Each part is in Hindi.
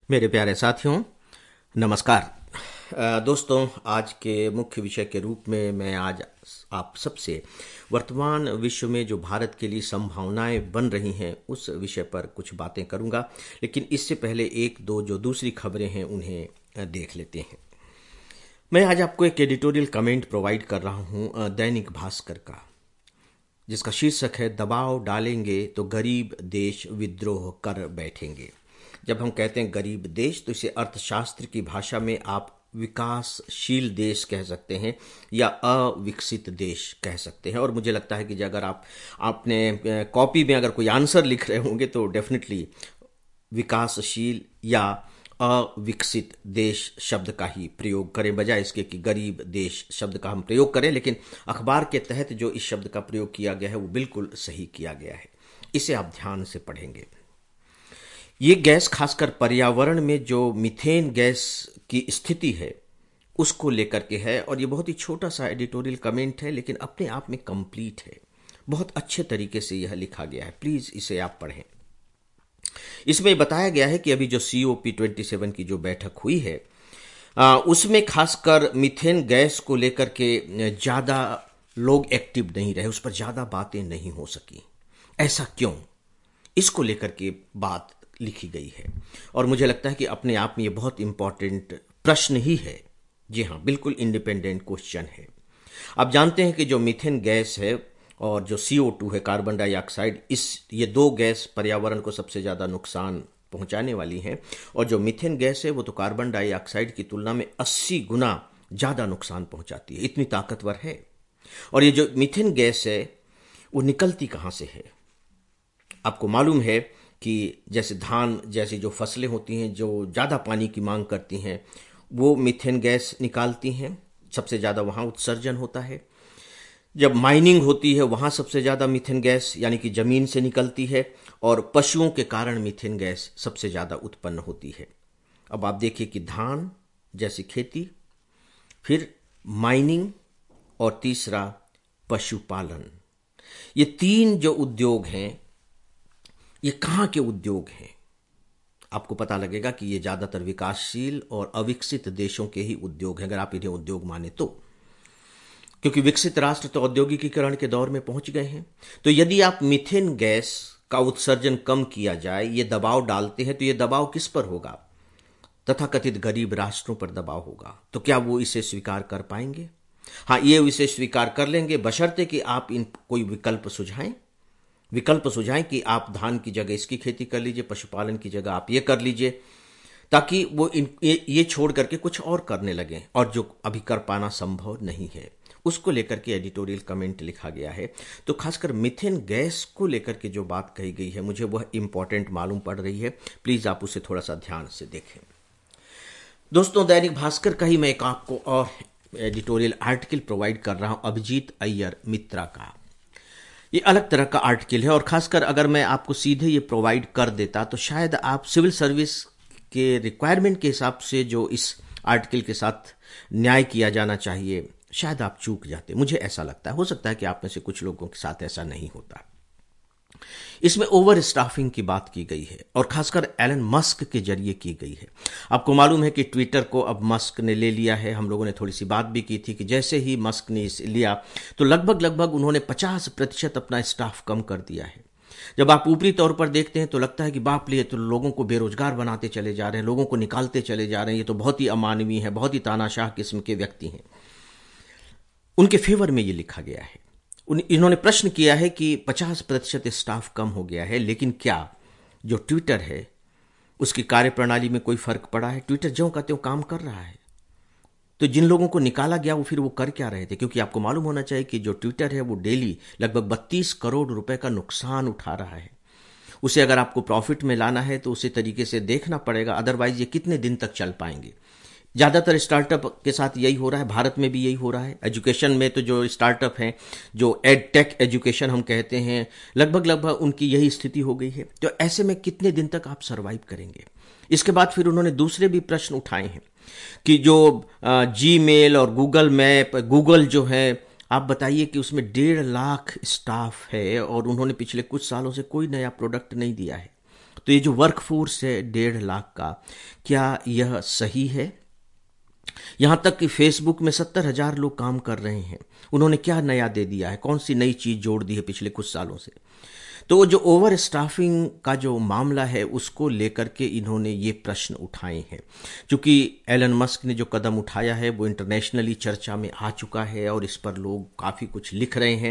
मेरे प्यारे साथियों, नमस्कार। दोस्तों, आज के मुख्य विषय के रूप में मैं आज आप सबसे वर्तमान विश्व में जो भारत के लिए संभावनाएं बन रही हैं उस विषय पर कुछ बातें करूंगा। लेकिन इससे पहले एक दो जो दूसरी खबरें हैं उन्हें देख लेते हैं। मैं आज आपको एक एडिटोरियल कमेंट प्रोवाइड कर रहा हूं दैनिक भास्कर का, जिसका शीर्षक है दबाव डालेंगे तो गरीब देश विद्रोह कर बैठेंगे। जब हम कहते हैं गरीब देश तो इसे अर्थशास्त्र की भाषा में आप विकासशील देश कह सकते हैं या अविकसित देश कह सकते हैं। और मुझे लगता है कि अगर आपने कॉपी में अगर कोई आंसर लिख रहे होंगे तो डेफिनेटली विकासशील या अविकसित देश शब्द का ही प्रयोग करें, बजाय इसके कि गरीब देश शब्द का हम प्रयोग करें। लेकिन अखबार के तहत जो इस शब्द का प्रयोग किया गया है वो बिल्कुल सही किया गया है। इसे आप ध्यान से पढ़ेंगे। ये गैस खासकर पर्यावरण में जो मीथेन गैस की स्थिति है उसको लेकर के है, और ये बहुत ही छोटा सा एडिटोरियल कमेंट है लेकिन अपने आप में कंप्लीट है। बहुत अच्छे तरीके से यह लिखा गया है, प्लीज इसे आप पढ़ें। इसमें बताया गया है कि अभी जो COP27 की जो बैठक हुई है उसमें खासकर मीथेन गैस को लेकर के ज्यादा लोग एक्टिव नहीं रहे, उस पर ज्यादा बातें नहीं हो सकी। ऐसा क्यों? इसको लेकर के बात लिखी गई है और मुझे लगता है कि अपने आप में ये बहुत इंपॉर्टेंट प्रश्न ही है। जी हाँ, बिल्कुल इंडिपेंडेंट क्वेश्चन है। आप जानते हैं कि जो मीथेन गैस है और जो CO2 है, कार्बन डाइऑक्साइड, ये दो गैस पर्यावरण को सबसे ज्यादा नुकसान पहुंचाने वाली हैं। और जो मीथेन गैस है वो तो कार्बन डाइऑक्साइड की तुलना में 80 गुना ज्यादा नुकसान पहुंचाती है, इतनी ताकतवर है। और ये जो मीथेन गैस है वो निकलती कहां से है? आपको मालूम है कि जैसे धान जैसी जो फसलें होती हैं जो ज़्यादा पानी की मांग करती हैं वो मीथेन गैस निकालती हैं, सबसे ज़्यादा वहाँ उत्सर्जन होता है। जब माइनिंग होती है वहाँ सबसे ज़्यादा मीथेन गैस यानी कि ज़मीन से निकलती है, और पशुओं के कारण मीथेन गैस सबसे ज़्यादा उत्पन्न होती है। अब आप देखिए कि धान जैसी खेती, फिर माइनिंग और तीसरा पशुपालन, ये तीन जो उद्योग हैं ये कहाँ के उद्योग हैं? आपको पता लगेगा कि ये ज्यादातर विकासशील और अविकसित देशों के ही उद्योग हैं, अगर आप इन्हें उद्योग माने तो। क्योंकि विकसित राष्ट्र तो औद्योगिकीकरण के दौर में पहुंच गए हैं। तो यदि आप मीथेन गैस का उत्सर्जन कम किया जाए, ये दबाव डालते हैं, तो ये दबाव किस पर होगा? तथाकथित गरीब राष्ट्रों पर दबाव होगा। तो क्या वो इसे स्वीकार कर पाएंगे? हाँ, ये इसे स्वीकार कर लेंगे बशर्ते कि आप इन कोई विकल्प सुझाएं कि आप धान की जगह इसकी खेती कर लीजिए, पशुपालन की जगह आप ये कर लीजिए, ताकि वो ये छोड़ करके कुछ और करने लगे, और जो अभी कर पाना संभव नहीं है उसको लेकर के एडिटोरियल कमेंट लिखा गया है। तो खासकर मीथेन गैस को लेकर के जो बात कही गई है मुझे वह इंपॉर्टेंट मालूम पड़ रही है। प्लीज आप उसे थोड़ा सा ध्यान से देखें। दोस्तों, दैनिक भास्कर का ही मैं एक आपको और एडिटोरियल आर्टिकल प्रोवाइड कर रहा हूं अभिजीत अय्यर मित्रा का। ये अलग तरह का आर्टिकल है, और खासकर अगर मैं आपको सीधे ये प्रोवाइड कर देता तो शायद आप सिविल सर्विस के रिक्वायरमेंट के हिसाब से जो इस आर्टिकल के साथ न्याय किया जाना चाहिए शायद आप चूक जाते। मुझे ऐसा लगता है, हो सकता है कि आप में से कुछ लोगों के साथ ऐसा नहीं होता। इसमें ओवर स्टाफिंग की बात की गई है और खासकर एलन मस्क के जरिए की गई है। आपको मालूम है कि ट्विटर को अब मस्क ने ले लिया है। हम लोगों ने थोड़ी सी बात भी की थी कि जैसे ही मस्क ने इसे लिया तो लगभग उन्होंने 50% अपना स्टाफ कम कर दिया है। जब आप ऊपरी तौर पर देखते हैं तो लगता है कि बाप रे, तो लोगों को बेरोजगार बनाते चले जा रहे हैं, लोगों को निकालते चले जा रहे हैं, ये तो बहुत ही अमानवीय है, बहुत ही तानाशाह किस्म के व्यक्ति हैं। उनके फेवर में ये लिखा गया है। इन्होंने प्रश्न किया है कि 50% स्टाफ कम हो गया है, लेकिन क्या जो ट्विटर है उसकी कार्यप्रणाली में कोई फर्क पड़ा है? ट्विटर ज्यों का त्यों काम कर रहा है। तो जिन लोगों को निकाला गया वो फिर वो कर क्या रहे थे? क्योंकि आपको मालूम होना चाहिए कि जो ट्विटर है वो डेली लगभग 32 करोड़ रुपए का नुकसान उठा रहा है। उसे अगर आपको प्रॉफिट में लाना है तो उसी तरीके से देखना पड़ेगा, अदरवाइज ये कितने दिन तक चल पाएंगे। ज्यादातर स्टार्टअप के साथ यही हो रहा है, भारत में भी यही हो रहा है। एजुकेशन में तो जो स्टार्टअप हैं, जो एड टेक एजुकेशन हम कहते हैं, लगभग उनकी यही स्थिति हो गई है। तो ऐसे में कितने दिन तक आप सरवाइव करेंगे? इसके बाद फिर उन्होंने दूसरे भी प्रश्न उठाए हैं कि जो जीमेल और गूगल मैप, गूगल जो है, आप बताइए कि उसमें 1.5 लाख स्टाफ है और उन्होंने पिछले कुछ सालों से कोई नया प्रोडक्ट नहीं दिया है। तो ये जो वर्कफोर्स है 1.5 लाख का, क्या यह सही है? यहां तक कि फेसबुक में 70,000 लोग काम कर रहे हैं। उन्होंने क्या नया दे दिया है? कौन सी नई चीज जोड़ दी है पिछले कुछ सालों से? तो जो ओवर स्टाफिंग का जो मामला है उसको लेकर के इन्होंने ये प्रश्न उठाए हैं। क्योंकि एलन मस्क ने जो कदम उठाया है वो इंटरनेशनली चर्चा में आ चुका है और इस पर लोग काफ़ी कुछ लिख रहे हैं।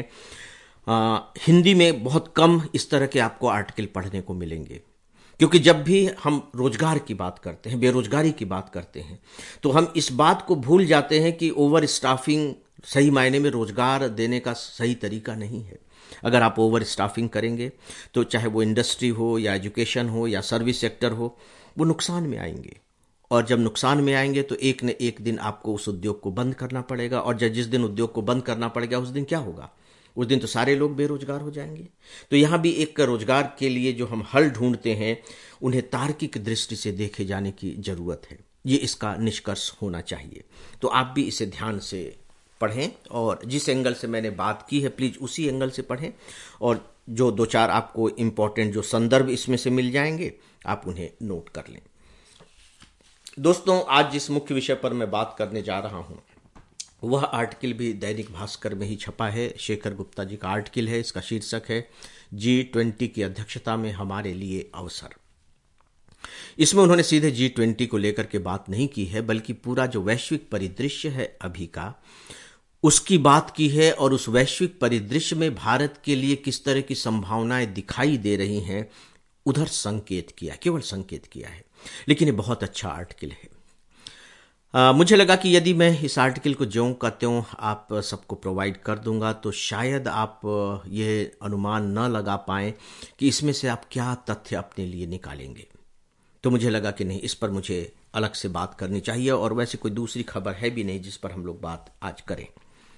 हिंदी में बहुत कम इस तरह के आपको आर्टिकल पढ़ने को मिलेंगे, क्योंकि जब भी हम रोजगार की बात करते हैं, बेरोजगारी की बात करते हैं, तो हम इस बात को भूल जाते हैं कि ओवर स्टाफिंग सही मायने में रोजगार देने का सही तरीका नहीं है। अगर आप ओवर स्टाफिंग करेंगे तो चाहे वो इंडस्ट्री हो या एजुकेशन हो या सर्विस सेक्टर हो, वो नुकसान में आएंगे। और जब नुकसान में आएंगे तो एक न एक दिन आपको उस उद्योग को बंद करना पड़ेगा, और जब जिस दिन उद्योग को बंद करना पड़ेगा उस दिन क्या होगा? उस दिन तो सारे लोग बेरोजगार हो जाएंगे। तो यहाँ भी एक रोजगार के लिए जो हम हल ढूंढते हैं उन्हें तार्किक दृष्टि से देखे जाने की जरूरत है। ये इसका निष्कर्ष होना चाहिए। तो आप भी इसे ध्यान से पढ़ें और जिस एंगल से मैंने बात की है प्लीज उसी एंगल से पढ़ें, और जो 2-4 आपको इंपॉर्टेंट जो संदर्भ इसमें से मिल जाएंगे आप उन्हें नोट कर लें। दोस्तों, आज जिस मुख्य विषय पर मैं बात करने जा रहा हूं वह आर्टिकल भी दैनिक भास्कर में ही छपा है। शेखर गुप्ता जी का आर्टिकल है। इसका शीर्षक है G20 की अध्यक्षता में हमारे लिए अवसर। इसमें उन्होंने सीधे G20 को लेकर के बात नहीं की है, बल्कि पूरा जो वैश्विक परिदृश्य है अभी का उसकी बात की है, और उस वैश्विक परिदृश्य में भारत के लिए किस तरह की संभावनाएं दिखाई दे रही हैं उधर संकेत किया, केवल संकेत किया है। लेकिन ये बहुत अच्छा आर्टिकल है। मुझे लगा कि यदि मैं इस आर्टिकल को ज्यों का त्यों आप सबको प्रोवाइड कर दूंगा तो शायद आप ये अनुमान न लगा पाएं कि इसमें से आप क्या तथ्य अपने लिए निकालेंगे। तो मुझे लगा कि नहीं, इस पर मुझे अलग से बात करनी चाहिए, और वैसे कोई दूसरी खबर है भी नहीं जिस पर हम लोग बात आज करें।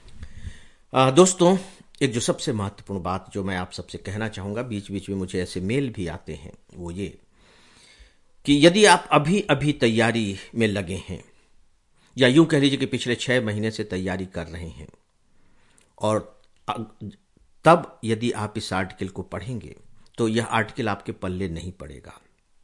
दोस्तों, एक जो सबसे महत्वपूर्ण बात जो मैं आप सबसे कहना चाहूँगा, बीच बीच में मुझे ऐसे मेल भी आते हैं, वो ये कि यदि आप अभी अभी तैयारी में लगे हैं, या यूं कह लीजिए कि पिछले 6 महीने से तैयारी कर रहे हैं, और तब यदि आप इस आर्टिकल को पढ़ेंगे तो यह आर्टिकल आपके पल्ले नहीं पड़ेगा।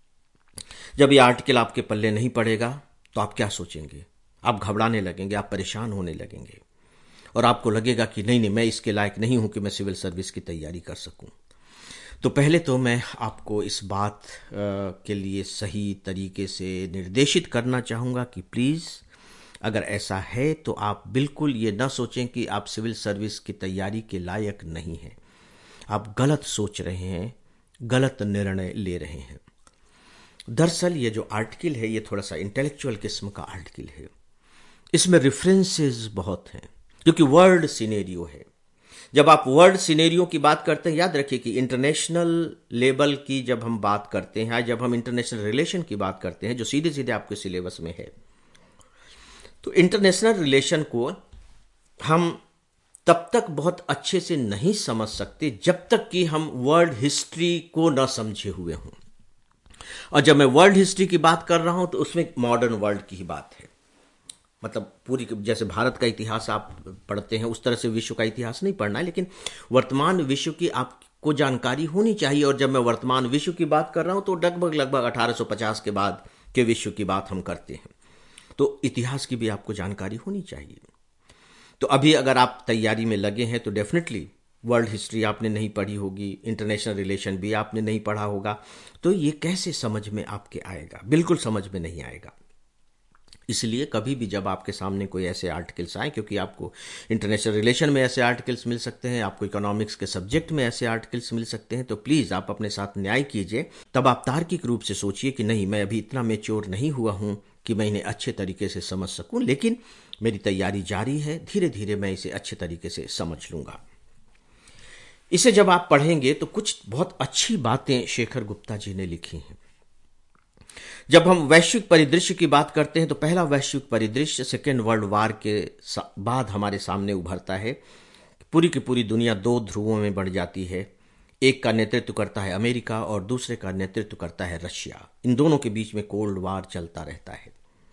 जब यह आर्टिकल आपके पल्ले नहीं पड़ेगा तो आप क्या सोचेंगे? आप घबराने लगेंगे, आप परेशान होने लगेंगे, और आपको लगेगा कि नहीं, मैं इसके लायक नहीं हूं कि मैं सिविल सर्विस की तैयारी कर सकूं। तो पहले तो मैं आपको इस बात के लिए सही तरीके से निर्देशित करना चाहूँगा कि प्लीज़ अगर ऐसा है तो आप बिल्कुल ये ना सोचें कि आप सिविल सर्विस की तैयारी के लायक नहीं हैं। आप गलत सोच रहे हैं, गलत निर्णय ले रहे हैं। दरअसल ये जो आर्टिकल है ये थोड़ा सा इंटेलेक्चुअल किस्म का आर्टिकल है। इसमें रेफरेंसेस बहुत हैं, क्योंकि वर्ल्ड सिनेरियो है। जब आप वर्ल्ड सिनेरियो की बात करते हैं, याद रखिए कि इंटरनेशनल लेवल की जब हम बात करते हैं, जब हम इंटरनेशनल रिलेशन की बात करते हैं जो सीधे सीधे आपके सिलेबस में है, तो इंटरनेशनल रिलेशन को हम तब तक बहुत अच्छे से नहीं समझ सकते जब तक कि हम वर्ल्ड हिस्ट्री को न समझे हुए हों। और जब मैं वर्ल्ड हिस्ट्री की बात कर रहा हूं तो उसमें मॉडर्न वर्ल्ड की ही बात है। मतलब पूरी, जैसे भारत का इतिहास आप पढ़ते हैं उस तरह से विश्व का इतिहास नहीं पढ़ना है, लेकिन वर्तमान विश्व की आपको जानकारी होनी चाहिए। और जब मैं वर्तमान विश्व की बात कर रहा हूं तो लगभग 1850 के बाद के विश्व की बात हम करते हैं। तो इतिहास की भी आपको जानकारी होनी चाहिए। तो अभी अगर आप तैयारी में लगे हैं तो डेफिनेटली वर्ल्ड हिस्ट्री आपने नहीं पढ़ी होगी, इंटरनेशनल रिलेशन भी आपने नहीं पढ़ा होगा, तो ये कैसे समझ में आपके आएगा? बिल्कुल समझ में नहीं आएगा। इसलिए कभी भी जब आपके सामने कोई ऐसे आर्टिकल्स आए, क्योंकि आपको इंटरनेशनल रिलेशन में ऐसे आर्टिकल्स मिल सकते हैं, आपको इकोनॉमिक्स के सब्जेक्ट में ऐसे आर्टिकल्स मिल सकते हैं, तो प्लीज़ आप अपने साथ न्याय कीजिए। तब आप तार्किक रूप से सोचिए कि नहीं, मैं अभी इतना मैच्योर नहीं हुआ हूं कि मैं इन्हें अच्छे तरीके से समझ सकूं, लेकिन मेरी तैयारी जारी है, धीरे धीरे मैं इसे अच्छे तरीके से समझ लूंगा। इसे जब आप पढ़ेंगे तो कुछ बहुत अच्छी बातें शेखर गुप्ता जी ने लिखी हैं। जब हम वैश्विक परिदृश्य की बात करते हैं तो पहला वैश्विक परिदृश्य सेकेंड वर्ल्ड वार के बाद हमारे सामने उभरता है। पूरी की पूरी दुनिया 2 ध्रुवों में बढ़ जाती है। एक का नेतृत्व करता है अमेरिका और दूसरे का नेतृत्व करता है रशिया। इन दोनों के बीच में कोल्ड वार चलता रहता है।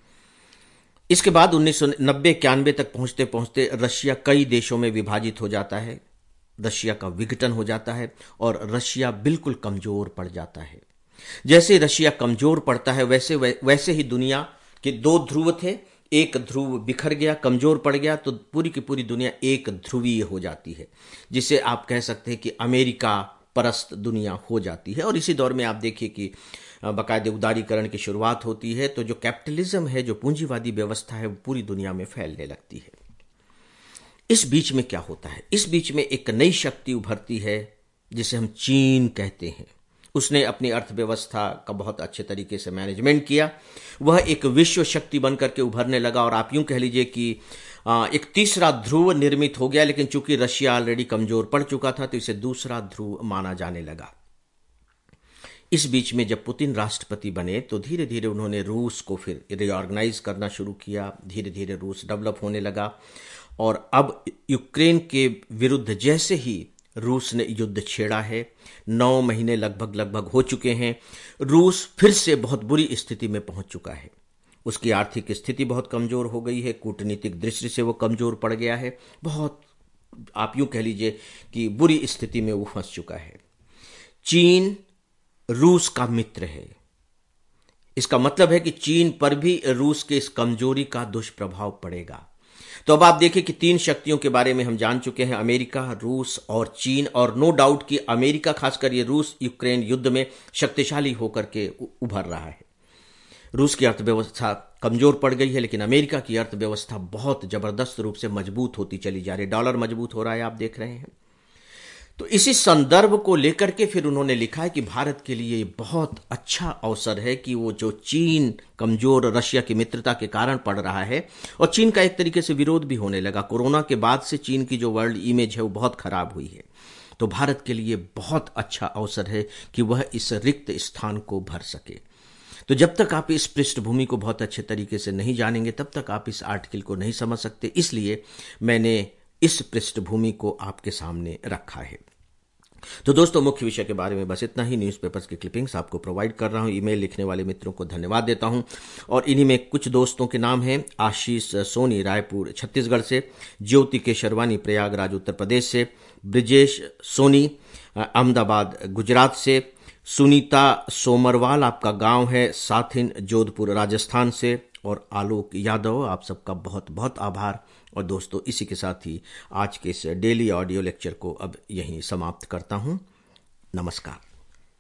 इसके बाद 1990-91 तक पहुंचते पहुंचते रशिया कई देशों में विभाजित हो जाता है, रशिया का विघटन हो जाता है और रशिया बिल्कुल कमजोर पड़ जाता है। जैसे रशिया कमजोर पड़ता है वैसे ही दुनिया के दो ध्रुव थे, एक ध्रुव बिखर गया, कमजोर पड़ गया, तो पूरी की पूरी दुनिया एक ध्रुवीय हो जाती है, जिसे आप कह सकते हैं कि अमेरिका परस्त दुनिया हो जाती है। और इसी दौर में आप देखिए कि बाकायदे उदारीकरण की शुरुआत होती है, तो जो कैपिटलिज्म है, जो पूंजीवादी व्यवस्था है, वो पूरी दुनिया में फैलने लगती है। इस बीच में क्या होता है? इस बीच में एक नई शक्ति उभरती है जिसे हम चीन कहते हैं। उसने अपनी अर्थव्यवस्था का बहुत अच्छे तरीके से मैनेजमेंट किया। वह एक विश्व शक्ति बनकर के उभरने लगा, और आप यूं कह लीजिए कि एक तीसरा ध्रुव निर्मित हो गया। लेकिन चूंकि रशिया ऑलरेडी कमजोर पड़ चुका था, तो इसे दूसरा ध्रुव माना जाने लगा। इस बीच में जब पुतिन राष्ट्रपति बने, तो धीरे धीरे उन्होंने रूस को फिर रिऑर्गेनाइज करना शुरू किया। धीरे धीरे रूस डेवलप होने लगा, और अब यूक्रेन के विरुद्ध जैसे ही रूस ने युद्ध छेड़ा है, 9 महीने लगभग हो चुके हैं, रूस फिर से बहुत बुरी स्थिति में पहुंच चुका है। उसकी आर्थिक स्थिति बहुत कमजोर हो गई है, कूटनीतिक दृष्टि से वो कमजोर पड़ गया है, बहुत आप यूं कह लीजिए कि बुरी स्थिति में वो फंस चुका है। चीन रूस का मित्र है। इसका मतलब है कि चीन पर भी रूस के इस कमजोरी का दुष्प्रभाव पड़ेगा। तो अब आप देखिए कि 3 शक्तियों के बारे में हम जान चुके हैं, अमेरिका, रूस और चीन। और नो डाउट कि अमेरिका, खासकर ये रूस यूक्रेन युद्ध में शक्तिशाली होकर के उभर रहा है। रूस की अर्थव्यवस्था कमजोर पड़ गई है, लेकिन अमेरिका की अर्थव्यवस्था बहुत जबरदस्त रूप से मजबूत होती चली जा रही है। डॉलर मजबूत हो रहा है, आप देख रहे हैं। तो इसी संदर्भ को लेकर के फिर उन्होंने लिखा है कि भारत के लिए बहुत अच्छा अवसर है कि वो जो चीन कमजोर रशिया की मित्रता के कारण पड़ रहा है, और चीन का एक तरीके से विरोध भी होने लगा। कोरोना के बाद से चीन की जो वर्ल्ड इमेज है वो बहुत खराब हुई है। तो भारत के लिए बहुत अच्छा अवसर है कि वह इस रिक्त स्थान को भर सके। तो जब तक आप इस पृष्ठभूमि को बहुत अच्छे तरीके से नहीं जानेंगे, तब तक आप इस आर्टिकल को नहीं समझ सकते। इसलिए मैंने इस पृष्ठभूमि को आपके सामने रखा है। तो दोस्तों, मुख्य विषय के बारे में बस इतना ही। न्यूज़पेपर्स की क्लिपिंग्स आपको प्रोवाइड कर रहा हूं। ईमेल लिखने वाले मित्रों को धन्यवाद देता हूं। और इन्हीं में कुछ दोस्तों के नाम हैं: आशीष सोनी रायपुर छत्तीसगढ़ से, ज्योति केशरवानी प्रयागराज उत्तर प्रदेश से, ब्रिजेश सोनी अहमदाबाद गुजरात से, सुनीता सोमरवाल आपका गांव है साथिन जोधपुर राजस्थान से, और आलोक यादव, आप सबका बहुत बहुत आभार। और दोस्तों, इसी के साथ ही आज के इस डेली ऑडियो लेक्चर को अब यहीं समाप्त करता हूं। नमस्कार।